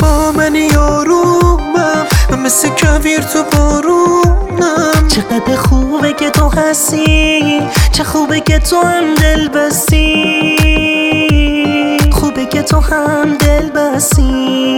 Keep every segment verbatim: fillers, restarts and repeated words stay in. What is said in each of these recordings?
با من یارومم، من مثل کویر تو بارونم. چقدر خوبه که تو هستی، چه خوبه که تو هم دل بستی، خوبه که تو هم دل بستی.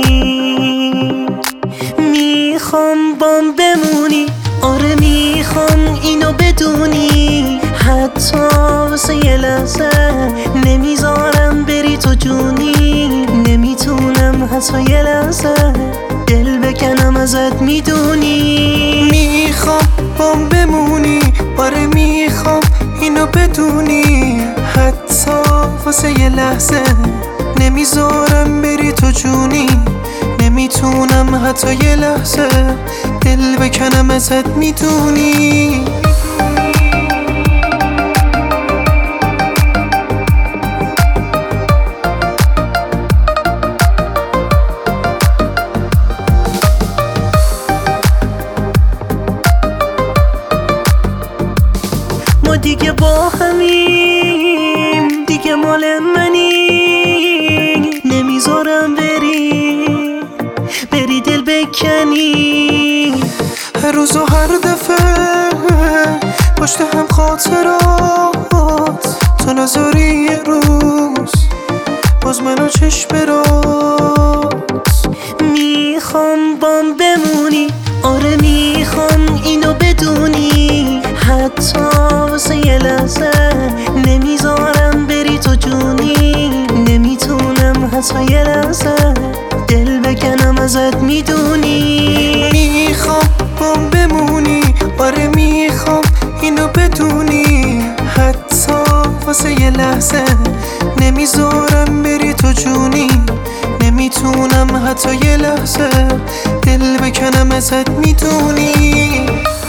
میخوام بام بمونی، آره میخوام اینو بدونی، حتی واسه یه لحظه نمیذارم بری تو جونی. نمیتونم حتی یه لحظه دل بکنم ازت، میدونی. میخوام بام بمونی، آره میخوام اینو بدونی، حتی واسه یه لحظه نمیذارم بری تو جونی. نمیتونم حتی یه لحظه دل بکنم ازت، میدونی. ما دیگه با همیم، دیگه مال منی. نمیذارم بری، بری دل بکنی. هر روز و هر دفعه پشت هم خاطرات، تو نذاری یه روز باز منو چشم برات. میخوام بام بمونی، آره میخوام اینو بدونی، حتی واسه یه لحظه نمیذارم بری تو جونی. نمیتونم حتی یه لحظه دل بکنم ازت، میدونی. میخوام بام بمونی، آره میخوام اینو بدونی، حتی واسه یه لحظه نمیذارم بری تو جونی. نمیتونم حتی یه لحظه دل بکنم ازت، میدونی.